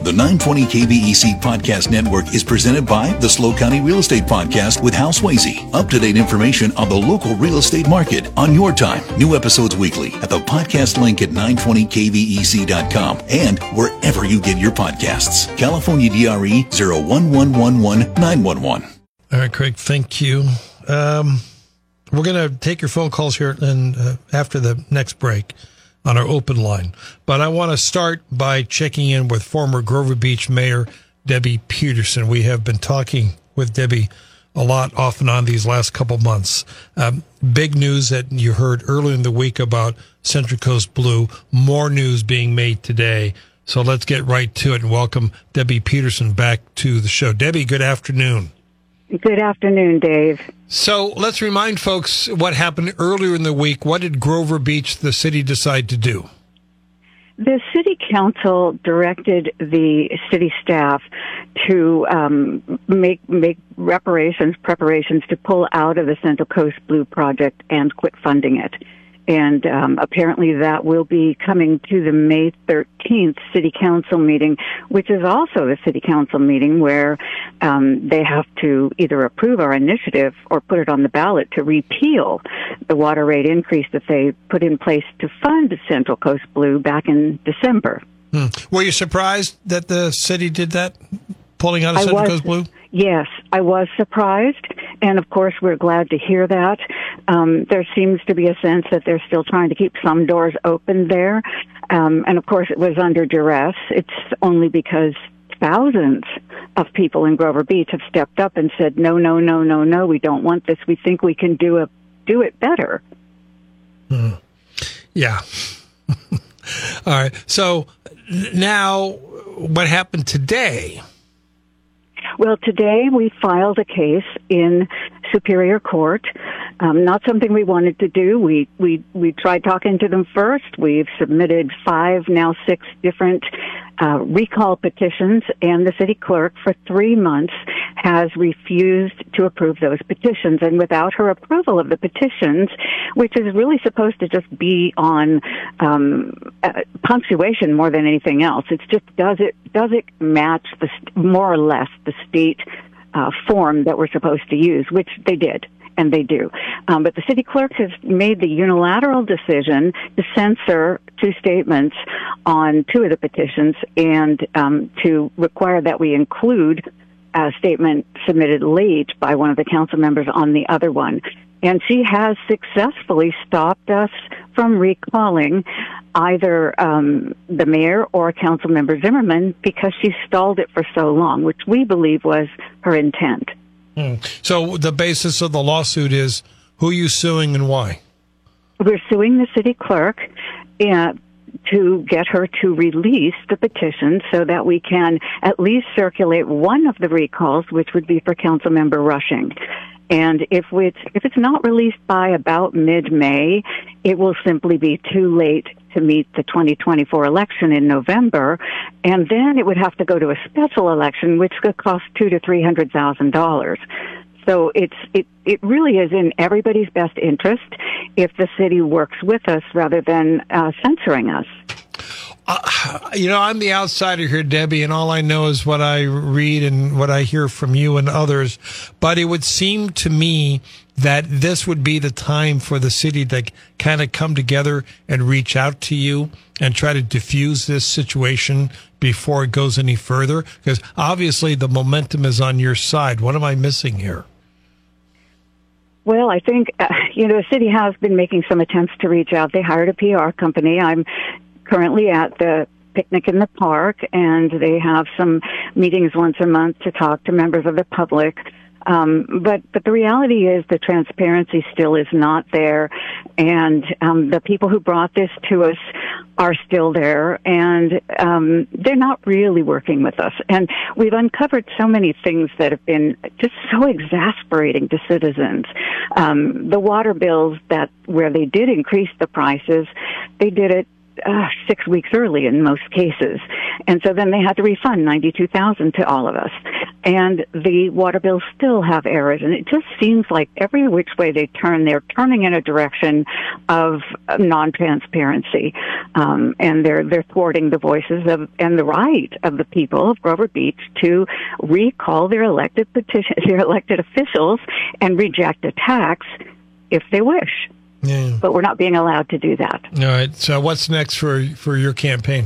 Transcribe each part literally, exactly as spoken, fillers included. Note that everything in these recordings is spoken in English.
The nine twenty K V E C Podcast Network is presented by the SLO County Real Estate Podcast with Hal Swayze. Up-to-date information on the local real estate market on your time. New episodes weekly at the podcast link at nine twenty K V E C dot com and wherever you get your podcasts. California D R E zero one one one one nine one one. All right, Craig, thank you. Um, we're going to take your phone calls here and uh, after the next break on our open line. But I want to start by checking in with former Grover Beach Mayor Debbie Peterson. We have been talking with Debbie a lot off and on these last couple months. Um, big news that you heard earlier in the week about Central Coast Blue. More news being made today. So let's get right to it and welcome Debbie Peterson back to the show. Debbie, good afternoon. Good afternoon, Dave. So let's remind folks what happened earlier in the week. What did Grover Beach, the city, decide to do? The city council directed the city staff to um, make make reparations, preparations to pull out of the Central Coast Blue project and quit funding it. And um, apparently that will be coming to the May thirteenth city council meeting, which is also the city council meeting where um, they have to either approve our initiative or put it on the ballot to repeal the water rate increase that they put in place to fund Central Coast Blue back in December. Hmm. Were you surprised that the city did that, pulling out of I Central was, Coast Blue? Yes, I was surprised, and of course we're glad to hear that. Um, there seems to be a sense that they're still trying to keep some doors open there, um, and of course it was under duress. It's only because thousands of people in Grover Beach have stepped up and said, no, no, no, no, no, we don't want this. We think we can do, a, do it better. Hmm. Yeah. All right. So now what happened today? Well, today we filed a case in Superior Court. Um, not something we wanted to do. We, we, we tried talking to them first. We've submitted five, now six different uh, recall petitions, and the city clerk for three months has refused to approve those petitions. And without her approval of the petitions, which is really supposed to just be on um, uh, punctuation more than anything else, it's just does it does it match the more or less the state uh, form that we're supposed to use, which they did. And they do. Um, but the city clerk has made the unilateral decision to censor two statements on two of the petitions and um, to require that we include a statement submitted late by one of the council members on the other one. And she has successfully stopped us from recalling either um, the mayor or council member Zimmerman because she stalled it for so long, which we believe was her intent. So the basis of the lawsuit is who are you suing and why? We're suing the city clerk uh, to get her to release the petition so that we can at least circulate one of the recalls, which would be for Councilmember Rushing. And if it's, if it's not released by about mid-May, it will simply be too late to meet the twenty twenty-four election in November, and then it would have to go to a special election, which could cost two to three hundred thousand dollars. So it's it it really is in everybody's best interest if the city works with us rather than uh, censoring us. Uh, you know, I'm the outsider here, Debbie, and all I know is what I read and what I hear from you and others. But it would seem to me that this would be the time for the city to kind of come together and reach out to you and try to diffuse this situation before it goes any further? Because obviously the momentum is on your side. What am I missing here? Well, I think, uh, you know, the city has been making some attempts to reach out. They hired a P R company. I'm currently at the picnic in the park, and they have some meetings once a month to talk to members of the public. Um, but, but the reality is the transparency still is not there, and um, the people who brought this to us are still there, and um, they're not really working with us. And we've uncovered so many things that have been just so exasperating to citizens. Um, the water bills that where they did increase the prices, they did it Uh, six weeks early in most cases. And so then they had to refund ninety-two thousand dollars to all of us. and the water bills still have errors. And it just seems like every which way they turn, they're turning in a direction of non-transparency, um, and they're they're thwarting the voices of and the right of the people of Grover Beach to recall their elected petition, their elected officials, and reject a tax if they wish. Yeah. But we're not being allowed to do that. All right. So what's next for for your campaign?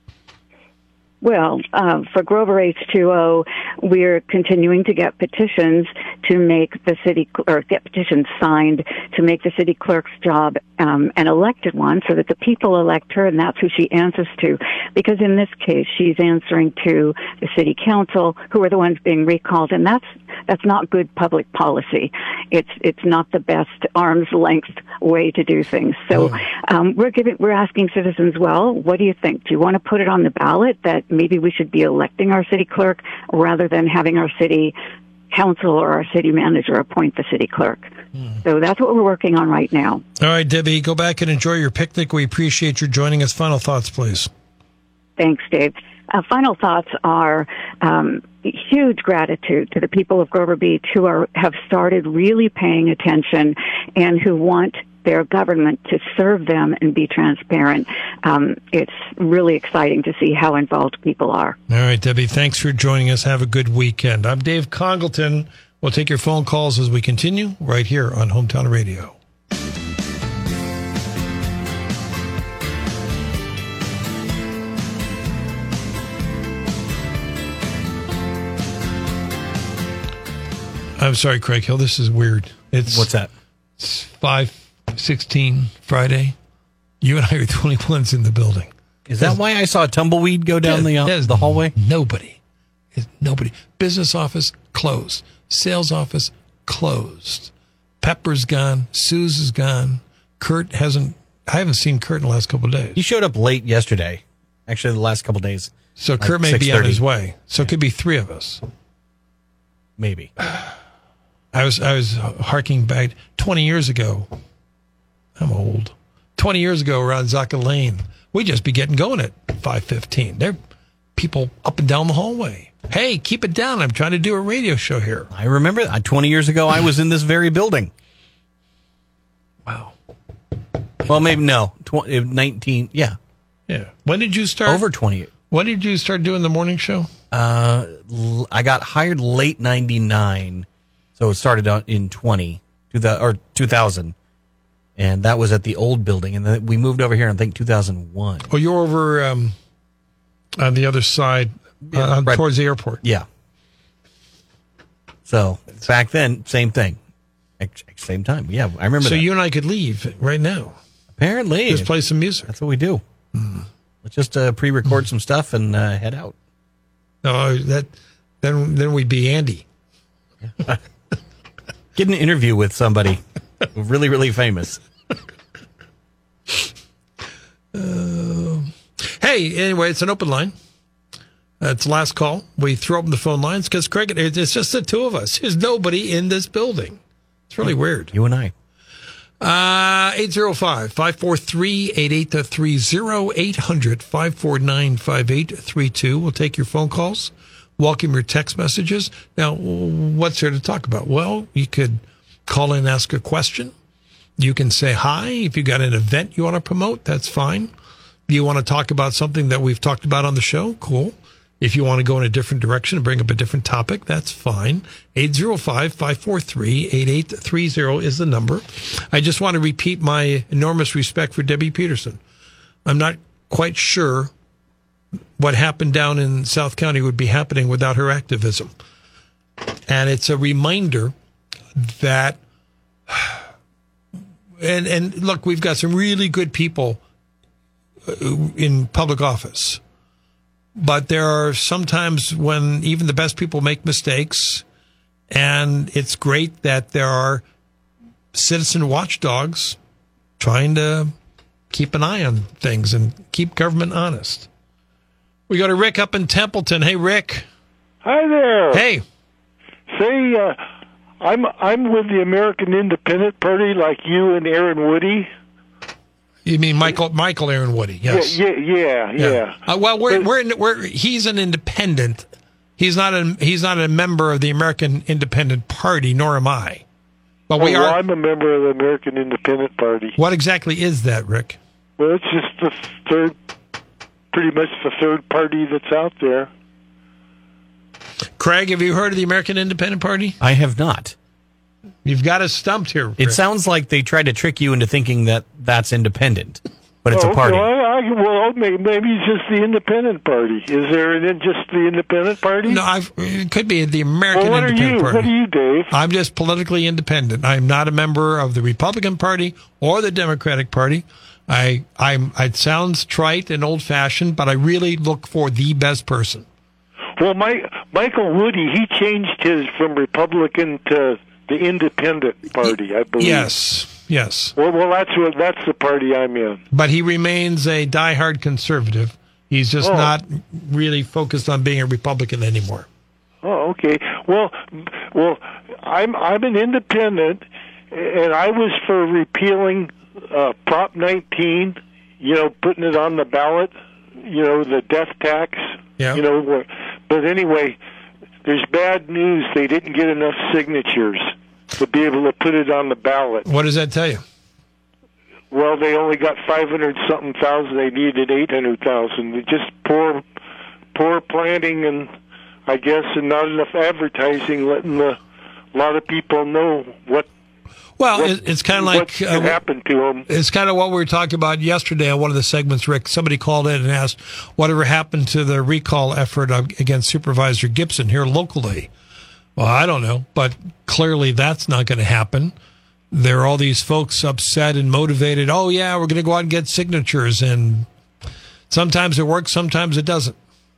Well, uh, for Grover H two O, we're continuing to get petitions to make the city, or get petitions signed to make the city clerk's job um, an elected one, so that the people elect her, and that's who she answers to. Because in this case, she's answering to the city council, who are the ones being recalled, and that's that's not good public policy. It's it's not the best arm's length way to do things. So um, we're giving we're asking citizens, well, what do you think? Do you want to put it on the ballot that maybe we should be electing our city clerk rather than having our city council or our city manager appoint the city clerk? Mm. So that's what we're working on right now. All right, Debbie, go back and enjoy your picnic. We appreciate your joining us. Final thoughts, please. Thanks, Dave. Uh, final thoughts are um, huge gratitude to the people of Grover Beach who are have started really paying attention and who want their government to serve them and be transparent. Um, it's really exciting to see how involved people are. All right, Debbie, thanks for joining us. Have a good weekend. I'm Dave Congleton. We'll take your phone calls as we continue right here on Hometown Radio. I'm sorry, Craig Hill. This is weird. It's What's that? It's five sixteen Friday. You and I are the only ones in the building. Is that why I saw a tumbleweed go down the, uh, the hallway? Nobody. It's nobody. Business office closed. Sales office closed. Pepper's gone. Sue's is gone. Kurt hasn't. I haven't seen Kurt in the last couple of days. He showed up late yesterday. Actually, the last couple of days. So like Kurt may be on his way. So yeah. It could be three of us. Maybe. I was I was harking back twenty years ago. I'm old. twenty years ago around Zaka Lane, we'd just be getting going at five fifteen. There are people up and down the hallway. Hey, keep it down. I'm trying to do a radio show here. I remember that. twenty years ago, I was in this very building. Wow. Well, maybe no. twenty, nineteen, yeah. Yeah. When did you start? Over twenty. When did you start doing the morning show? Uh, I got hired late ninety-nine. So it started out in twenty, or two thousand, and that was at the old building. And then we moved over here in, I think, two thousand one. Oh, you're over um, on the other side, yeah, uh, right, towards the airport. Yeah. So back then, same thing. Same time. Yeah, I remember So that. you and I could leave right now. Apparently. Just play some music. That's what we do. Mm. Let's just uh, pre-record mm. some stuff and uh, head out. No, that then then we'd be Andy. Yeah. Get an interview with somebody really, really famous. Uh, hey, anyway, it's an open line. Uh, it's last call. We throw open the phone lines because, Craig, it's just the two of us. There's nobody in this building. It's really weird. You and I. Uh, eight oh five, five four three, eight eight three oh, eight hundred, five four nine, five eight three two. We'll take your phone calls. Welcome your text messages. Now, what's there to talk about? Well, you could call in and ask a question. You can say hi. If you got an event you want to promote, that's fine. You want to talk about something that we've talked about on the show? Cool. If you want to go in a different direction and bring up a different topic, that's fine. eight oh five, five four three, eight eight three oh is the number. I just want to repeat my enormous respect for Debbie Peterson. I'm not quite sure what happened down in South County would be happening without her activism. And it's a reminder that, and, and look, we've got some really good people in public office, but there are sometimes when even the best people make mistakes, and it's great that there are citizen watchdogs trying to keep an eye on things and keep government honest. We go to Rick up in Templeton. Hey, Rick. Hi there. Hey. Say, uh, I'm I'm with the American Independent Party, like you and Aaron Woody. You mean Michael Michael Aaron Woody? Yes. Yeah, yeah, yeah. yeah. Uh, well, we're but, we're we're he's an independent. He's not a he's not a member of the American Independent Party, nor am I. But we oh, well, are. I'm a member of the American Independent Party. What exactly is that, Rick? Well, it's just the third, pretty much the third party that's out there. Craig, have you heard of the American Independent Party? I have not. You've got us stumped here, Rick. It sounds like they tried to trick you into thinking that that's independent, but it's oh, a party. Well, I, I, well, maybe, maybe it's just the Independent Party. Is there an, just the Independent Party? No, I've, it could be the American well, what Independent are you? Party. What are you, Dave? I'm just politically independent. I'm not a member of the Republican Party or the Democratic Party. I, I'm. It sounds trite and old-fashioned, but I really look for the best person. Well, my, Michael Woody, he changed his from Republican to the Independent Party, I believe. Yes, yes. Well, well, that's what that's the party I'm in. But he remains a diehard conservative. He's just Oh. not really focused on being a Republican anymore. Oh, okay. Well, well, I'm I'm an independent, and I was for repealing uh, Prop nineteen. You know, putting it on the ballot. You know, the death tax. Yeah. You know, where- but anyway, there's bad news. They didn't get enough signatures to be able to put it on the ballot. What does that tell you? Well, they only got five hundred something thousand. They needed eight hundred thousand. Just poor, poor planning, and I guess, and not enough advertising, letting the, a lot of people know what. Well, what, it, it's kind of what like can uh, happen to them. It's kind of what we were talking about yesterday on one of the segments, Rick. Somebody called in and asked whatever happened to the recall effort against Supervisor Gibson here locally. Well, I don't know, but clearly that's not going to happen. There are all these folks upset and motivated. Oh, yeah, we're going to go out and get signatures. And sometimes it works, sometimes it doesn't.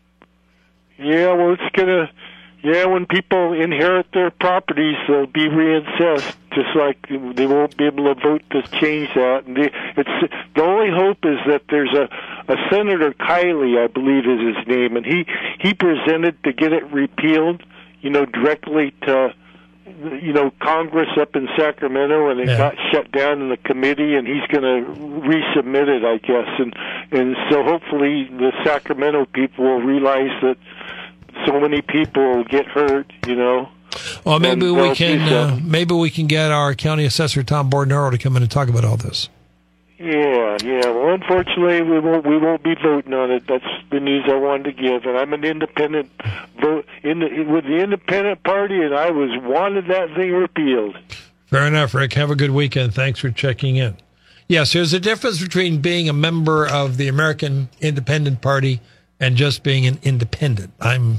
Yeah, well, it's going to, yeah, when people inherit their properties, they'll be reassessed, just like they won't be able to vote to change that. And they, it's the only hope is that there's a, a Senator Kiley, I believe is his name, and he, he presented to get it repealed, you know, directly to, you know, Congress up in Sacramento, and it Yeah. got shut down in the committee, and he's going to resubmit it, I guess. And, and so hopefully the Sacramento people will realize that so many people get hurt, you know. Well, maybe And we they'll can do uh, something. maybe we can get our county assessor Tom Bordenaro to come in and talk about all this. Yeah, yeah. Well, unfortunately, we won't we won't be voting on it. That's the news I wanted to give. And I'm an independent vote in the, with the Independent Party, and I was wanted that thing repealed. Fair enough, Rick. Have a good weekend. Thanks for checking in. Yes, there's a difference between being a member of the American Independent Party and just being an independent. I'm.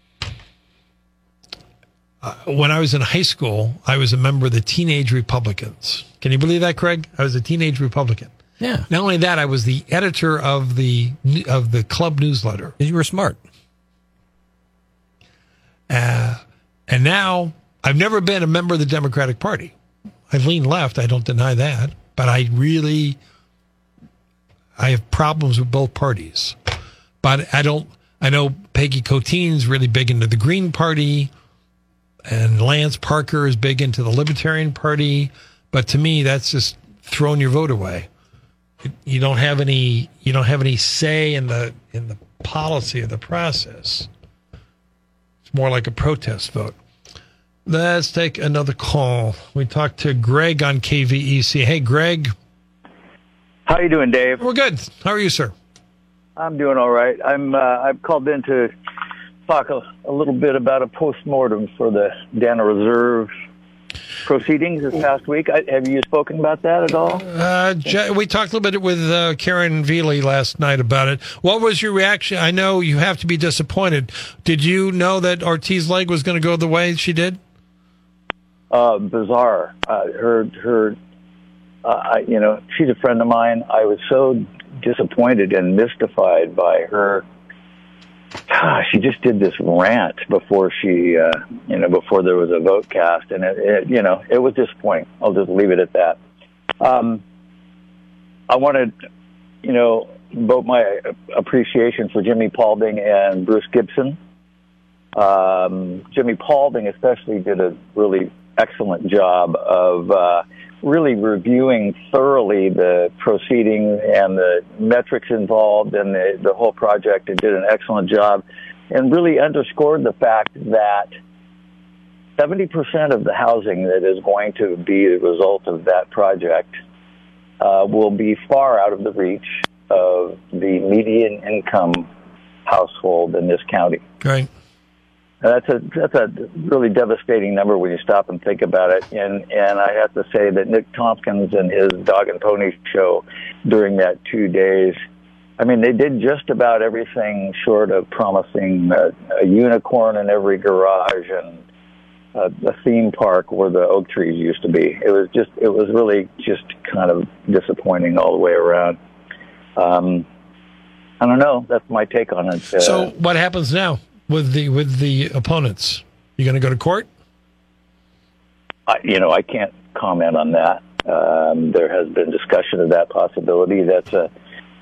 Uh, when I was in high school, I was a member of the Teenage Republicans. Can you believe that, Craig? I was a teenage Republican. Yeah. Not only that, I was the editor of the of the club newsletter. You were smart. Uh, and now I've never been a member of the Democratic Party. I lean left. I don't deny that. But I really, I have problems with both parties. But I don't, I know Peggy Coteen's really big into the Green Party, and Lance Parker is big into the Libertarian Party. But to me, that's just throwing your vote away. You don't have any, you don't have any say in the in the policy of the process. It's more like a protest vote. Let's take another call. We talked to Greg on K V E C. Hey, Greg. How you doing, Dave? We're good. How are you, sir? I'm doing all right. I'm. Uh, I've called in to talk a, a little bit about a postmortem for the Dana Reserve proceedings this past week. I, have you spoken about that at all? Uh, Je- we talked a little bit with uh, Karen Veely last night about it. What was your reaction? I know you have to be disappointed. Did you know that Ortiz Legg was going to go the way she did? Uh, bizarre. Uh, her, her. Uh, I, you know, she's a friend of mine. I was so disappointed and mystified by her. Ah, she just did this rant before she, uh, you know, before there was a vote cast, and it, it, you know, it was disappointing. I'll just leave it at that. Um, I want to, you know, vote my appreciation for Jimmy Paulding and Bruce Gibson. Um, Jimmy Paulding especially did a really excellent job of uh, really reviewing thoroughly the proceeding and the metrics involved and the, the whole project, and did an excellent job. and really underscored the fact that seventy percent of the housing that is going to be the result of that project uh, will be far out of the reach of the median income household in this county. Right. And that's a that's a really devastating number when you stop and think about it. And and I have to say that Nick Tompkins and his Dog and Pony show during that two days, I mean, they did just about everything short of promising a, a unicorn in every garage and a, a theme park where the oak trees used to be. It was just it was really just kind of disappointing all the way around. Um, I don't know. That's my take on it. Uh, so what happens now with the with the opponents? You going to go to court? I, you know, I can't comment on that. Um, there has been discussion of that possibility. That's a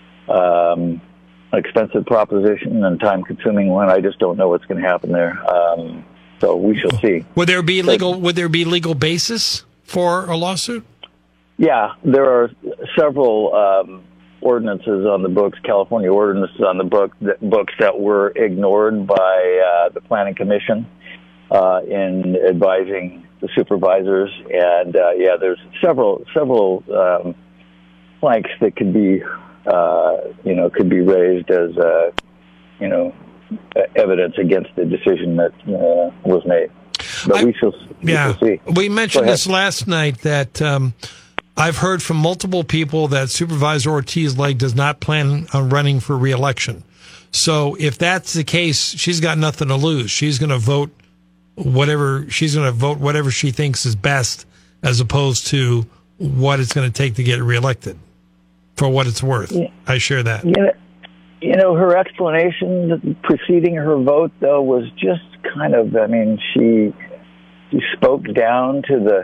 um, an expensive proposition and time-consuming one. I just don't know what's going to happen there. Um, so we shall see. Would there be legal? Would there be legal basis for a lawsuit? Yeah, there are several um, ordinances on the books, California ordinances on the book that, books that were ignored by uh, the Planning Commission uh, in advising the supervisors, and uh, yeah, there's several several um, planks that could be uh, you know could be raised as uh, you know evidence against the decision that uh, was made. But I, we shall we yeah, shall see. We mentioned this last night that. Um, I've heard from multiple people that Supervisor Ortiz-Legg does not plan on running for re-election. So if that's the case, she's got nothing to lose. She's going to vote whatever she's going to vote whatever she thinks is best, as opposed to what it's going to take to get reelected. For what it's worth, yeah. I share that. Yeah, you know, her explanation preceding her vote, though, was just kind of. I mean, she she spoke down to the.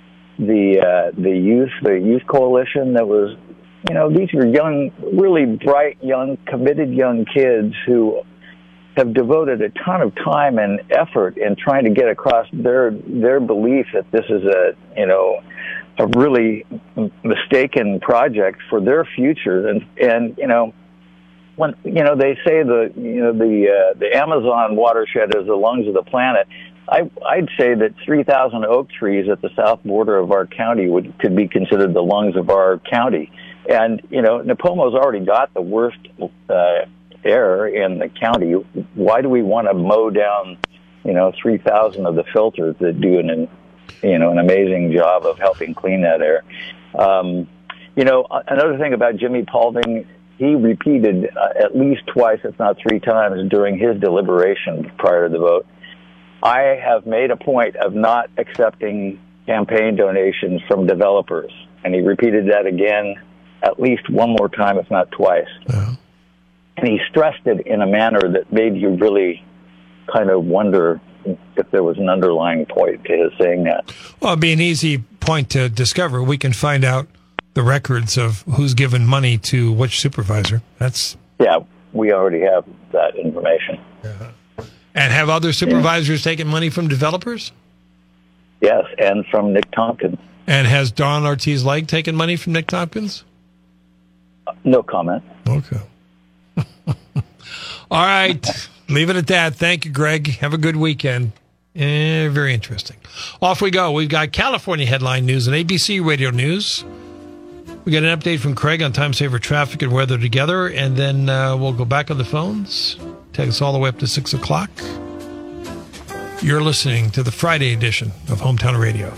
the uh, the youth, the youth coalition that was, you know, these were young, really bright, young, committed young kids who have devoted a ton of time and effort in trying to get across their their belief that this is a, you know, a really mistaken project for their future. And, and you know, when, you know, they say the, you know, the, uh, the Amazon watershed is the lungs of the planet. I, I'd say that three thousand oak trees at the south border of our county would could be considered the lungs of our county. And, you know, Nipomo's already got the worst uh, air in the county. Why do we want to mow down, you know, three thousand of the filters that do an, you know, an amazing job of helping clean that air? Um, you know, another thing about Jimmy Paulding, he repeated uh, at least twice, if not three times, during his deliberation prior to the vote, I have made a point of not accepting campaign donations from developers. And he repeated that again at least one more time, if not twice. Yeah. And he stressed it in a manner that made you really kind of wonder if there was an underlying point to his saying that. Well, it'd be an easy point to discover. We can find out the records of who's given money to which supervisor. That's Yeah, we already have that information. Yeah. And have other supervisors yeah. taken money from developers? Yes, and from Nick Tompkins. And has Dawn Ortiz-Legg taken money from Nick Tompkins? Uh, no comment. Okay. All right. Leave it at that. Thank you, Greg. Have a good weekend. Eh, very interesting. Off we go. We've got California headline news and A B C radio news. We got an update from Craig on time saver traffic and weather together, and then uh, we'll go back on the phones. Take us all the way up to six o'clock. You're listening to the Friday edition of Hometown Radio.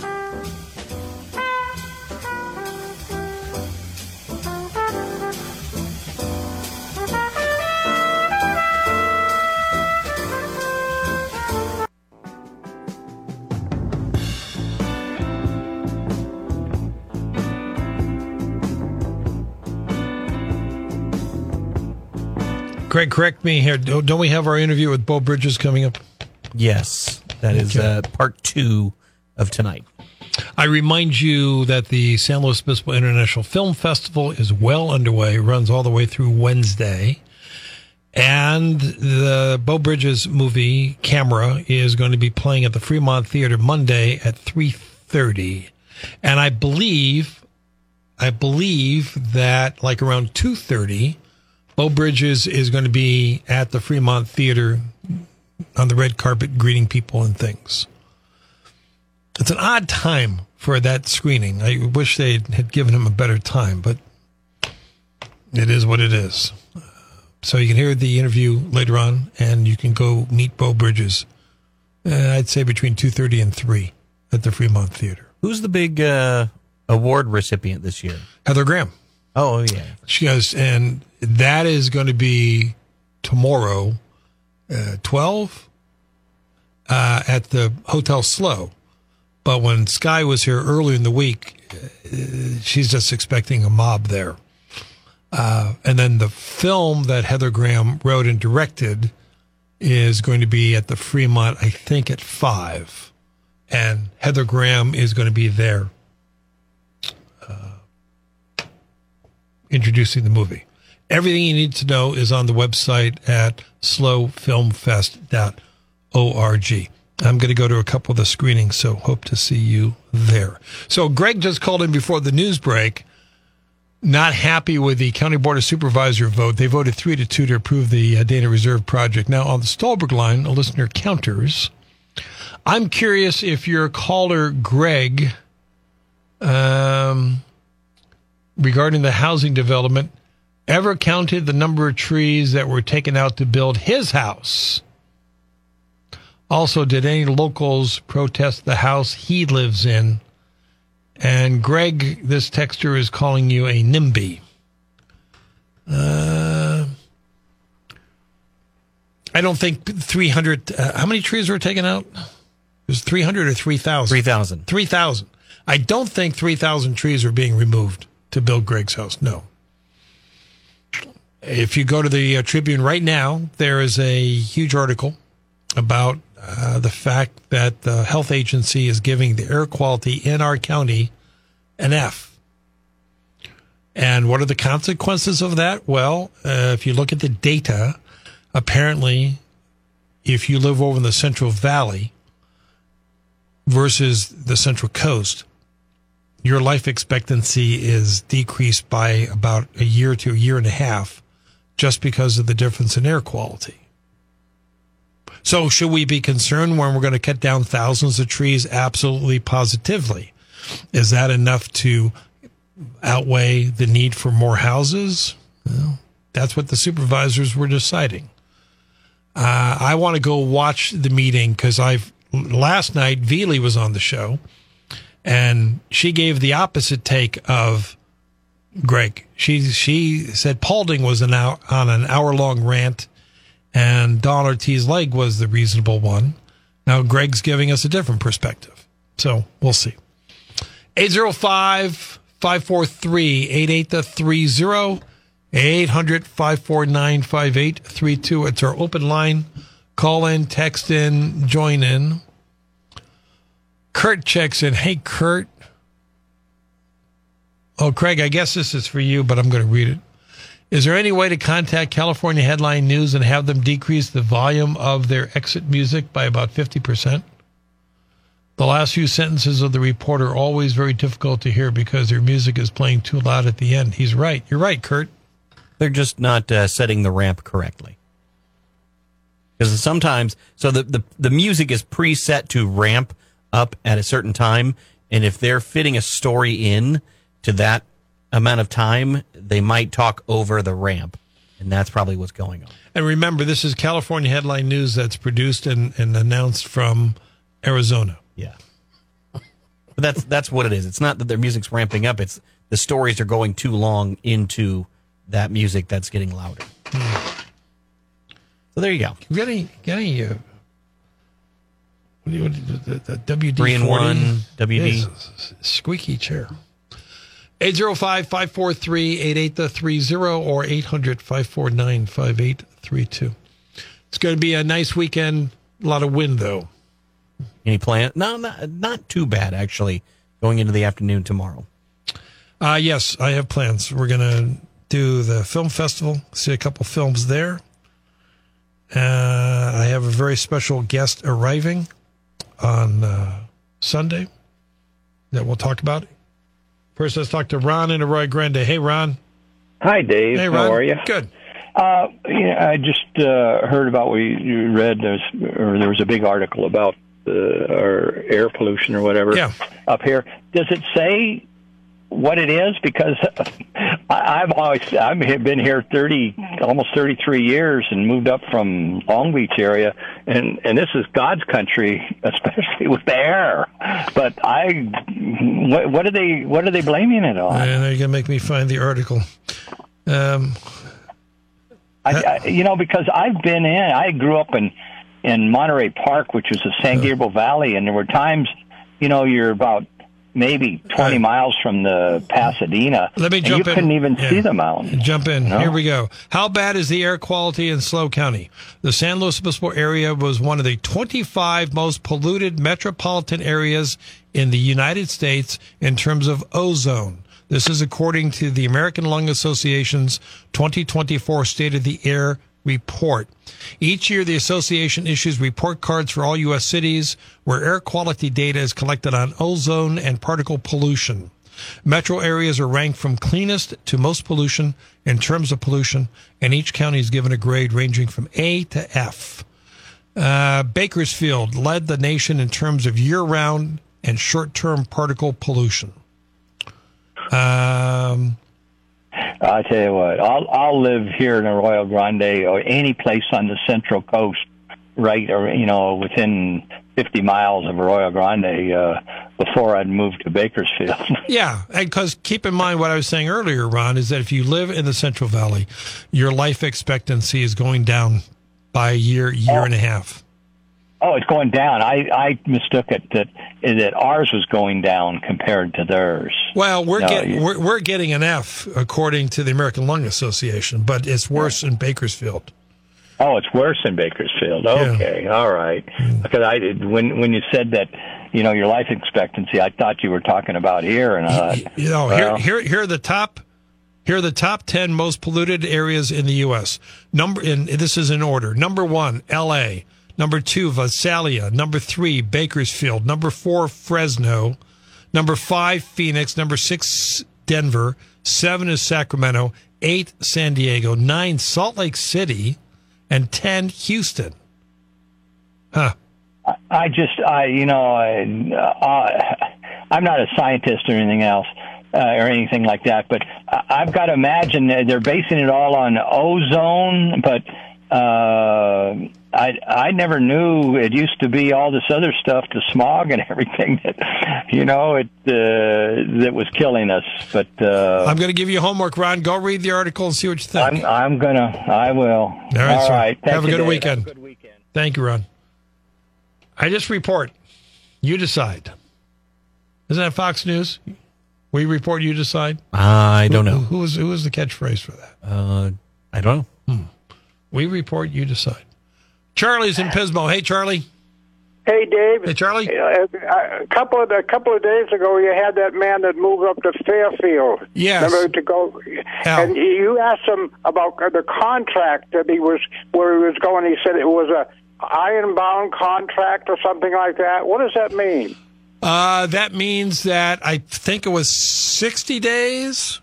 Craig, correct me here. Don't we have our interview with Beau Bridges coming up? Yes, that is okay. uh, part two of tonight. I remind you that the San Luis Obispo International Film Festival is well underway, runs all the way through Wednesday. And the Beau Bridges movie, Camera, is going to be playing at the Fremont Theater Monday at three thirty. And I believe, I believe that like around two thirty, Beau Bridges is going to be at the Fremont Theater on the red carpet greeting people and things. It's an odd time for that screening. I wish they had given him a better time, but it is what it is. So you can hear the interview later on, and you can go meet Beau Bridges, uh, I'd say between two thirty and three at the Fremont Theater. Who's the big uh, award recipient this year? Heather Graham. Oh, yeah. She goes, and that is going to be tomorrow, uh, twelve, uh, at the Hotel Slow. But when Sky was here earlier in the week, uh, she's just expecting a mob there. Uh, and then the film that Heather Graham wrote and directed is going to be at the Fremont, I think, at five. And Heather Graham is going to be there uh, introducing the movie. Everything you need to know is on the website at slow film fest dot org. I'm going to go to a couple of the screenings, so hope to see you there. So Greg just called in before the news break, not happy with the County Board of Supervisor vote. They voted three to two to approve the uh, Dana Reserve project. Now, on the Stolberg line, a listener counters. I'm curious if your caller, Greg, um, regarding the housing development, ever counted the number of trees that were taken out to build his house. Also, did any locals protest the house he lives in? And Greg, this texter is calling you a NIMBY. Uh, I don't think three hundred. Uh, how many trees were taken out? It was three hundred or three thousand? three thousand. three thousand. I don't think three thousand trees are being removed to build Greg's house. No. If you go to the uh, Tribune right now, there is a huge article about uh, the fact that the health agency is giving the air quality in our county an F. And what are the consequences of that? Well, uh, if you look at the data, apparently, if you live over in the Central Valley versus the Central Coast, your life expectancy is decreased by about a year to a year and a half just because of the difference in air quality. So should we be concerned when we're going to cut down thousands of trees? Absolutely, positively. Is that enough to outweigh the need for more houses? Well, that's what the supervisors were deciding. Uh, I want to go watch the meeting because I've last night Veely was on the show, and she gave the opposite take of Greg. She she said Paulding was an hour, on an hour long rant, and Don Ortiz Legg was the reasonable one. Now Greg's giving us a different perspective, so we'll see. eight oh five, five four three, eight eight three oh, eight hundred, five four nine, five eight three two. It's our open line. Call in, text in, join in. Kurt checks in. Hey, Kurt. Oh, Craig, I guess this is for you, but I'm going to read it. Is there any way to contact California Headline News and have them decrease the volume of their exit music by about fifty percent? The last few sentences of the report are always very difficult to hear because their music is playing too loud at the end. He's right. You're right, Kurt. They're just not uh, setting the ramp correctly. Because sometimes, so the, the, the music is preset to ramp up at a certain time, and if they're fitting a story in to that amount of time, they might talk over the ramp, and that's probably what's going on. And remember, this is California Headline News that's produced and, and announced from Arizona. Yeah. But that's that's what it is. It's not that their music's ramping up. It's the stories are going too long into that music that's getting louder. Hmm. So there you go. You got any, got any uh, what do you, what do you, the, the W D Three and one, W D. Yes, squeaky chair. eight oh five, five four three, eight eight three oh or eight hundred, five four nine, five eight three two. It's going to be a nice weekend. A lot of wind, though. Any plan? No, not, not too bad, actually, going into the afternoon tomorrow. Uh, yes, I have plans. We're going to do the film festival, see a couple films there. Uh, I have a very special guest arriving on uh, Sunday that we'll talk about. First, let's talk to Ron in Arroyo Grande. Hey, Ron. Hi, Dave. Hey, Ron. How are you? Good. Uh, yeah, I just uh, heard about what you, you read. There's, or there was a big article about uh, our air pollution or whatever yeah. up here. Does it say what it is? Because I, I've always I've been here thirty, almost thirty-three years, and moved up from Long Beach area, and and this is God's country, especially with the air. But I, what, what are they what are they blaming it on? And you're gonna make me find the article. Um. I, I, you know, because I've been in, I grew up in, in Monterey Park, which was the San Gabriel Valley, and there were times, you know, you're about maybe twenty right. miles from the Pasadena, Let me and jump you in. couldn't even yeah. see the mountains. Jump in. You know? Here we go. How bad is the air quality in SLO County? The San Luis Obispo area was one of the twenty-five most polluted metropolitan areas in the United States in terms of ozone. This is according to the American Lung Association's twenty twenty-four State of the Air report. Each year, the association issues report cards for all U S cities where air quality data is collected on ozone and particle pollution. Metro areas are ranked from cleanest to most pollution in terms of pollution, and each county is given a grade ranging from A to F. Uh, Bakersfield led the nation in terms of year-round and short-term particle pollution. Um, I tell you what, I'll I'll live here in Arroyo Grande or any place on the Central Coast, right, or you know, within fifty miles of Arroyo Grande uh, before I'd move to Bakersfield. Yeah, because keep in mind what I was saying earlier, Ron, is that if you live in the Central Valley, your life expectancy is going down by a year, year oh. and a half. Oh, it's going down. I, I mistook it that that ours was going down compared to theirs. Well, we're no, getting you, we're, we're getting an F according to the American Lung Association, but it's worse in Bakersfield. Oh, it's worse in Bakersfield. Okay, yeah. All right. Mm. Because I did when when you said that, you know, your life expectancy, I thought you were talking about here, and I thought, you know, well, here here here are the top. Here are the top ten most polluted areas in the U S. Number, and this is in order. Number one, L A. Number two, Visalia. Number three, Bakersfield. Number four, Fresno. Number five, Phoenix. Number six, Denver. Seven is Sacramento. Eight, San Diego. Nine, Salt Lake City. And ten, Houston. Huh. I just, I, you know, I, uh, I'm not a scientist or anything else. Uh, or anything like that, but I've got to imagine that they're basing it all on ozone, but uh, I I never knew it used to be all this other stuff, the smog and everything that, you know, it uh, that was killing us. But uh, I'm going to give you homework, Ron. Go read the article and see what you think. I'm, I'm going to, I will. All right, all sir. right. Have a good Dave. weekend. Have a good weekend. Thank you, Ron. I just report. You decide. Isn't that Fox News? We report, you decide? I don't who, know. Who was, who was the catchphrase for that? Uh, I don't know. Hmm. We report, you decide. Charlie's in Pismo. Hey, Charlie. Hey, Dave. Hey, Charlie. Uh, a couple of a couple of days ago, you had that man that moved up to Fairfield. Yes. Remember to go, Al. and you asked him about the contract that he was where he was going. He said it was a ironbound contract or something like that. What does that mean? Uh, that means that I think it was sixty days.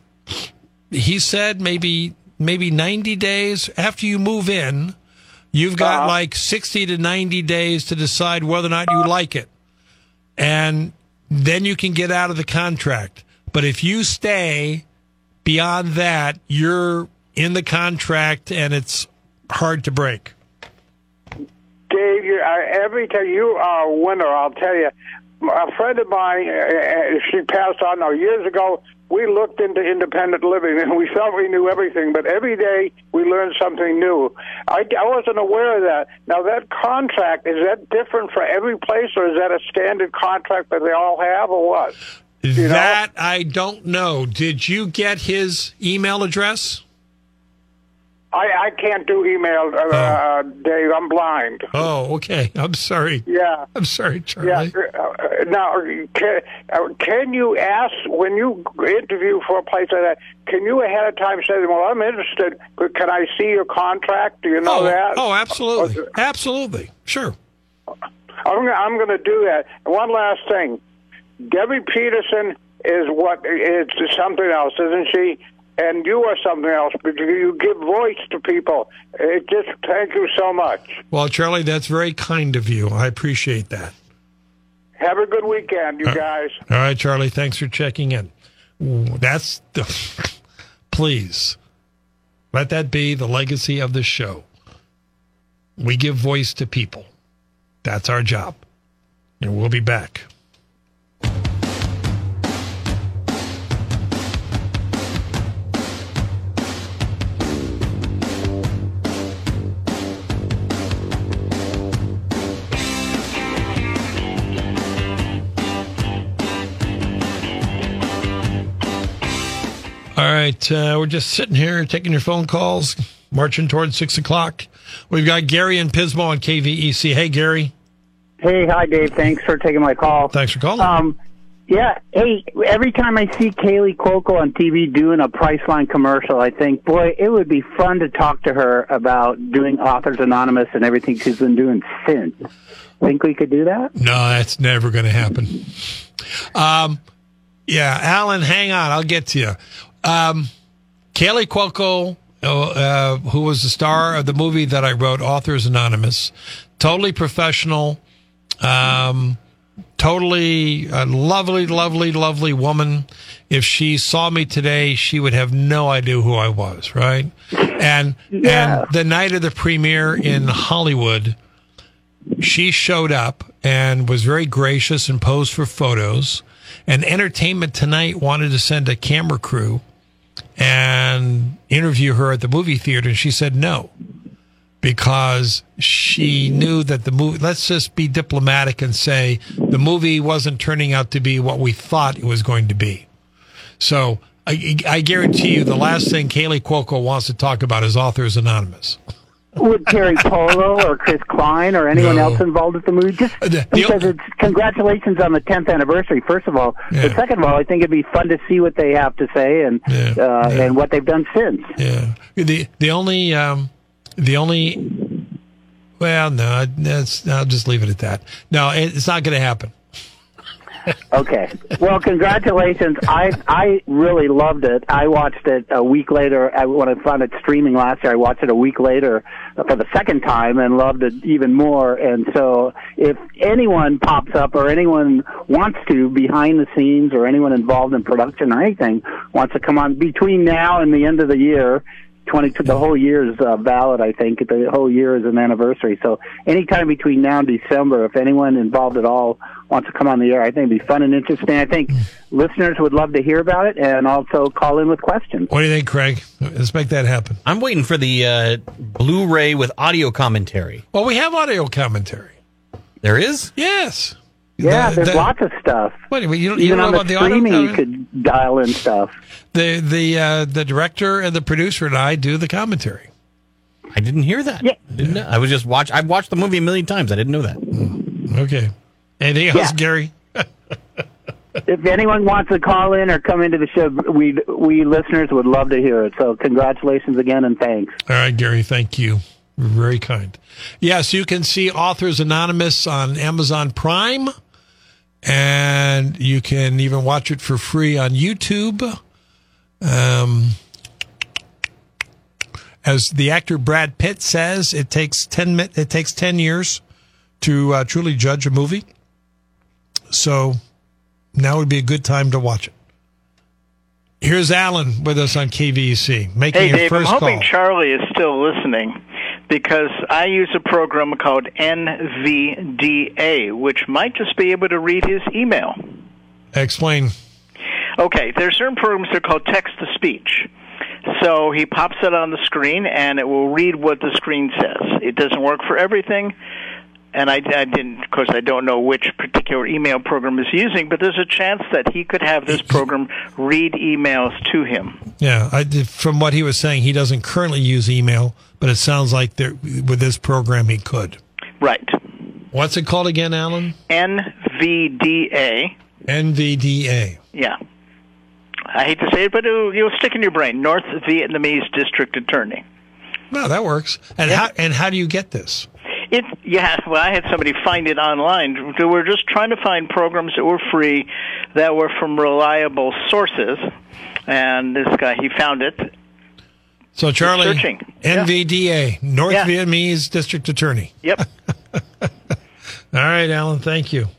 He said maybe maybe ninety days after you move in. You've got uh-huh. like sixty to ninety days to decide whether or not you like it. And then you can get out of the contract. But if you stay beyond that, you're in the contract and it's hard to break. Dave, you, uh, every time you are a winner, I'll tell you. A friend of mine, uh, she passed on now years ago. We looked into independent living, and we thought we knew everything, but every day we learned something new. I, I wasn't aware of that. Now, that contract, is that different for every place, or is that a standard contract that they all have, or what? You that know? I don't know. Did you get his email address? I, I can't do email, uh, oh. uh, Dave. I'm blind. Oh, okay. I'm sorry. Yeah. I'm sorry, Charlie. Yeah. Uh, now, can, uh, can you ask, when you interview for a place like that, can you ahead of time say, well, I'm interested, but can I see your contract? Do you know oh, that? Oh, absolutely. Absolutely. Sure. I'm, I'm going to do that. And one last thing. Debbie Peterson is what is something else, isn't she? and you are something else because you give voice to people. It just thank you so much. Well, Charlie, that's very kind of you. I appreciate that. Have a good weekend, you guys. All right, Charlie, thanks for checking in. That's the, please let that be the legacy of the show. We give voice to people. That's our job. And we'll be back. All right, uh, we're just sitting here taking your phone calls, marching towards six o'clock. We've got Gary and Pismo on K V E C. Hey, Gary. Hey, hi, Dave. Thanks for taking my call. Thanks for calling. Um, yeah, hey, every time I see Kaylee Cuoco on T V doing a Priceline commercial, I think, boy, it would be fun to talk to her about doing Authors Anonymous and everything she's been doing since. Think we could do that? No, that's never going to happen. Um, yeah, Alan, hang on. I'll get to you. Um, Kaylee Cuoco, uh, who was the star of the movie that I wrote, Authors Anonymous, totally professional, um, totally a lovely, lovely, lovely woman. If she saw me today, she would have no idea who I was, right? And Yeah. and the night of the premiere in Hollywood, she showed up and was very gracious and posed for photos. And Entertainment Tonight wanted to send a camera crew and interview her at the movie theater, and she said no, because she knew that the movie, let's just be diplomatic and say the movie wasn't turning out to be what we thought it was going to be. So I, I guarantee you the last thing Kaylee Cuoco wants to talk about is Authors Anonymous. Would Terry Polo or Chris Klein or anyone No. else involved with the movie? Just Uh, the- because the- it's congratulations on the tenth anniversary, first of all. Yeah. But second of all, I think it'd be fun to see what they have to say and Yeah. uh, Yeah. and what they've done since. Yeah. The the only um, the only well no that's I'll just leave it at that. No, it, it's not going to happen. Okay. Well, congratulations. I I really loved it. I watched it a week later. I, when I found it streaming last year, I watched it a week later for the second time and loved it even more. And so if anyone pops up or anyone wants to behind the scenes or anyone involved in production or anything wants to come on between now and the end of the year, twenty the whole year is uh, valid, I think. The whole year is an anniversary. So anytime between now and December, if anyone involved at all wants to come on the air, I think it'd be fun and interesting. I think listeners would love to hear about it and also call in with questions. What do you think, Craig? Let's make that happen. I'm waiting for the uh, Blu-ray with audio commentary. Well, we have audio commentary. There is? Yes. Yeah, The- there's the- lots of stuff. What, you don't, you Even don't know on about the the audio streaming, you commentary? could dial in stuff. The the uh, the director and the producer and I do the commentary. I didn't hear that. Yeah. I, didn't know. I was just watch. I've watched the movie a million times. I didn't know that. Okay. Anything else, Yeah. Gary? If anyone wants to call in or come into the show, we we listeners would love to hear it. So congratulations again and thanks. All right, Gary, thank you. Very kind. Yes, you can see Authors Anonymous on Amazon Prime, and you can even watch it for free on YouTube. Um, as the actor Brad Pitt says, it takes ten mi- it takes ten years to uh, truly judge a movie. So now would be a good time to watch it. Here's Alan with us on K V E C, making Hey, your Dave, I'm first hoping call. Charlie is still listening because I use a program called N V D A, which might just be able to read his email. Explain. Okay, there are certain programs that are called text-to-speech. So he pops it on the screen, and it will read what the screen says. It doesn't work for everything, and I, I didn't, of course, I don't know which particular email program he's using, but there's a chance that he could have this program read emails to him. Yeah, I did, from what he was saying, he doesn't currently use email, but it sounds like there, with this program he could. Right. What's it called again, Alan? N V D A. N V D A. Yeah. I hate to say it, but it'll, it'll stick in your brain. North Vietnamese District Attorney. No, that works. And Yeah. how and how do you get this? It, yeah, well, I had somebody find it online. They were just trying to find programs that were free, that were from reliable sources, and this guy, he found it. So, Charlie, searching. N V D A, Yeah. North Yeah. Vietnamese District Attorney. Yep. All right, Alan, thank you.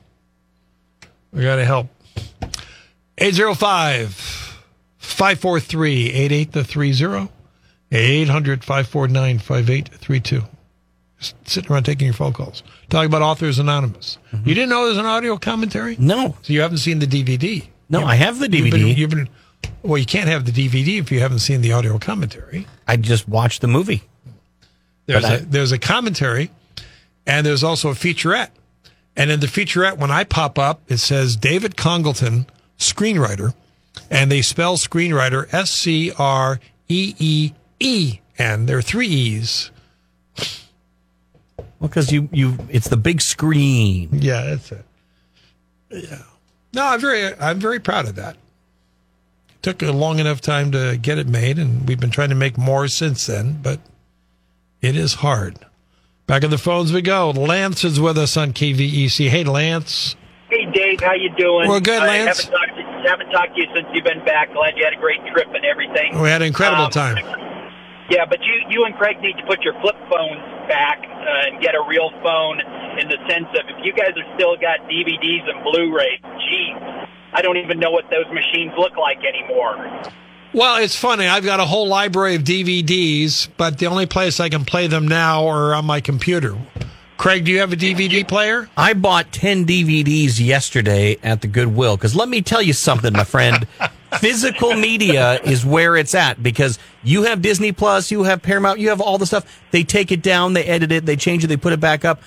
We got to help. eight oh five, five four three, eight eight three zero, eight hundred, five four nine, five eight three two. Just sitting around taking your phone calls. Talking about Authors Anonymous. Mm-hmm. You didn't know there's an audio commentary? No. So you haven't seen the D V D? No, you, I have the D V D. You've been, you've been, well, you can't have the D V D if you haven't seen the audio commentary. I just watched the movie. There's I, a, there's a commentary, and there's also a featurette. And in the featurette, when I pop up, it says David Congleton, screenwriter, and they spell screenwriter S C R E E E N. There are three E's. Well, because you, you, it's the big screen. Yeah, that's it. Yeah. No, I'm very, I'm very proud of that. It took a long enough time to get it made, and we've been trying to make more since then, but it is hard. Back on the phones we go. Lance is with us on K V E C. Hey, Lance. Hey, Dave. How you doing? We're good, Lance. I haven't talked, to, haven't talked to you since you've been back. Glad you had a great trip and everything. We had an incredible um, time. Yeah, but you, you and Craig need to put your flip phones back uh, and get a real phone in the sense of if you guys are still got D V Ds and Blu-rays, geez, I don't even know what those machines look like anymore. Well, it's funny. I've got a whole library of D V Ds, but the only place I can play them now are on my computer. Craig, do you have a D V D player? I bought ten D V Ds yesterday at the Goodwill, because let me tell you something, my friend. Physical media is where it's at, because you have Disney Plus, you have Paramount, you have all the stuff. They take it down, they edit it, they change it, they put it back up.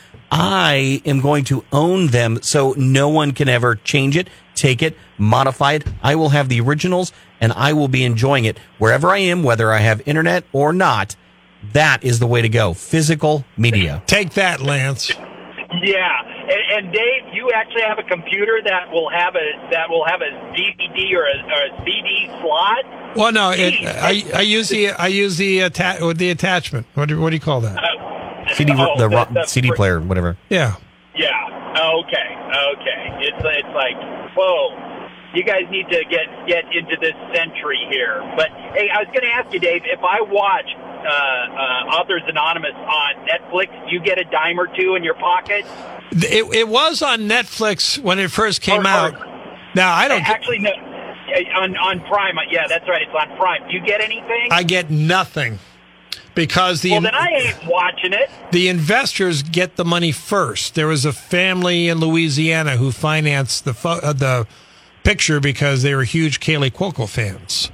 I am going to own them so no one can ever change it, take it, modify it. I will have the originals, and I will be enjoying it wherever I am, whether I have internet or not. That is the way to go. Physical media. Take that, Lance. Yeah, and, and Dave, you actually have a computer that will have a that will have a D V D or a, or a C D slot. Well, no, it, I, I use the I use the atta- the attachment. What do, what do you call that? Uh, C D, oh, the, the, the, C D player, whatever. Yeah. Yeah. Okay. Okay. It's it's like, whoa. You guys need to get get into this century here. But hey, I was going to ask you, Dave, if I watch uh, uh, Authors Anonymous on Netflix, do you get a dime or two in your pocket? It, it was on Netflix when it first came or, out. Or, now I don't actually no. On on Prime, yeah, that's right. It's on Prime. Do you get anything? I get nothing. Because the well, then I ain't watching it. The investors get the money first. There was a family in Louisiana who financed the fo- uh, the picture because they were huge Kaley Cuoco fans,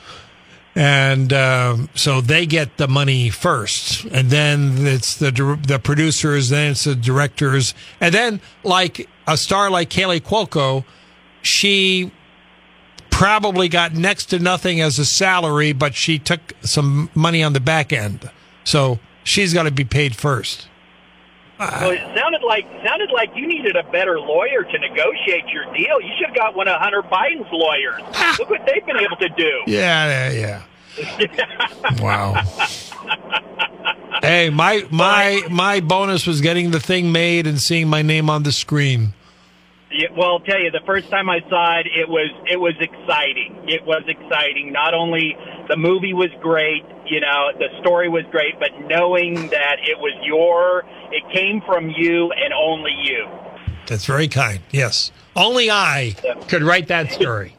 and um, so they get the money first, and then it's the the producers, then it's the directors, and then like a star like Kaley Cuoco, she probably got next to nothing as a salary, but she took some money on the back end. So she's got to be paid first. Well, it sounded like sounded like you needed a better lawyer to negotiate your deal. You should have got one of Hunter Biden's lawyers. Look what they've been able to do. Yeah, yeah, yeah. Wow. Hey, my my my bonus was getting the thing made and seeing my name on the screen. Yeah, well, I'll tell you, the first time I saw it, it was it was exciting. It was exciting. Not only the movie was great, you know, the story was great, but knowing that it was your, it came from you and only you. That's very kind. Yes, only I could write that story.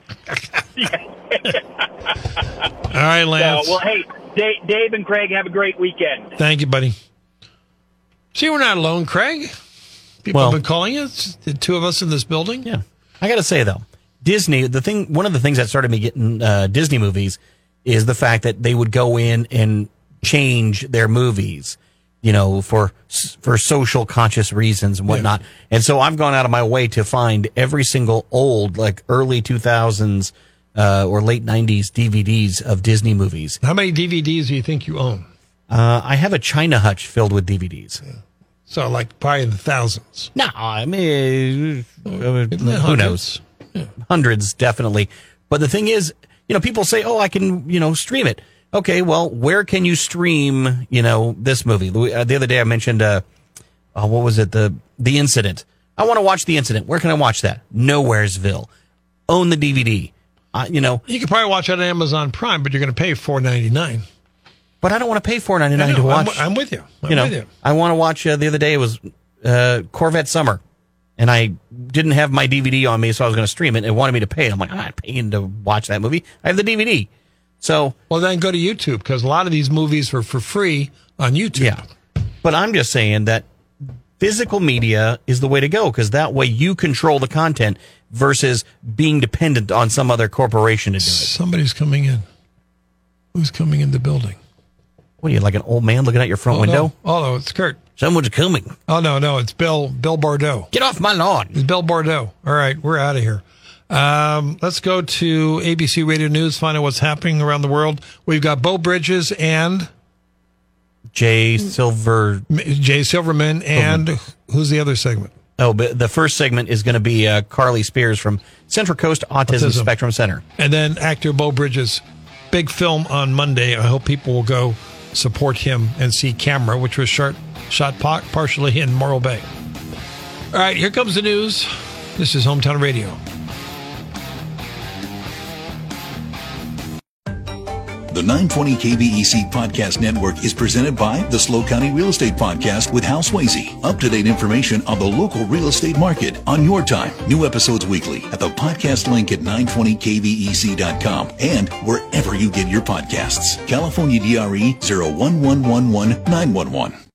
All right, Lance. So, well, hey, Dave, Dave and Craig, have a great weekend. Thank you, buddy. See, we're not alone, Craig. People well, have been calling us, the two of us in this building. Yeah. I got to say, though, Disney, the thing, one of the things that started me getting uh, Disney movies is the fact that they would go in and change their movies, you know, for for social conscious reasons and whatnot. Yeah. And so I've gone out of my way to find every single old, like early two thousands uh, or late nineties D V Ds of Disney movies. How many D V Ds do you think you own? Uh, I have a China hutch filled with D V Ds. Yeah. So, like, probably in the thousands. No, I mean, uh, who knows? Yeah. Hundreds, definitely. But the thing is, you know, people say, oh, I can, you know, stream it. Okay, well, where can you stream, you know, this movie? The other day I mentioned uh, oh, what was it? The the Incident. I want to watch The Incident. Where can I watch that? Nowheresville. Own the D V D. Uh, you know, you can probably watch it on Amazon Prime, but you're going to pay four ninety-nine. But I don't want to pay four ninety-nine to watch. I'm, I'm with you. I'm you know, with you. I want to watch. Uh, the other day it was uh, Corvette Summer, and I didn't have my D V D on me, so I was going to stream it. And it wanted me to pay. I'm like, I'm not paying to watch that movie. I have the D V D. So, well, then go to YouTube, because a lot of these movies are for free on YouTube. Yeah, but I'm just saying that physical media is the way to go, because that way you control the content versus being dependent on some other corporation to do it. Somebody's coming in. Who's coming in the building? What are you, like an old man looking out your front oh, window? No. Oh, no, it's Kurt. Someone's coming. Oh, no, no, it's Bill Bill Bordeaux. Get off my lawn. It's Bill Bordeaux. All right, we're out of here. Um, let's go to A B C Radio News, find out what's happening around the world. We've got Bo Bridges and Jay Silver, Jay Silverman, and Silverman. Who's the other segment? Oh, but the first segment is going to be uh, Carly Spears from Central Coast Autism, Autism Spectrum Center. And then actor Bo Bridges. Big film on Monday. I hope people will go support him and see Camera, which was shot, shot partially in Morro Bay. All right, here comes the news. This is Hometown Radio. The nine twenty K B E C Podcast Network is presented by the SLO County Real Estate Podcast with Hal Swayze. Up-to-date information on the local real estate market on your time. New episodes weekly at the podcast link at nine twenty K B E C dot com and wherever you get your podcasts. California D R E zero one one one one nine one one.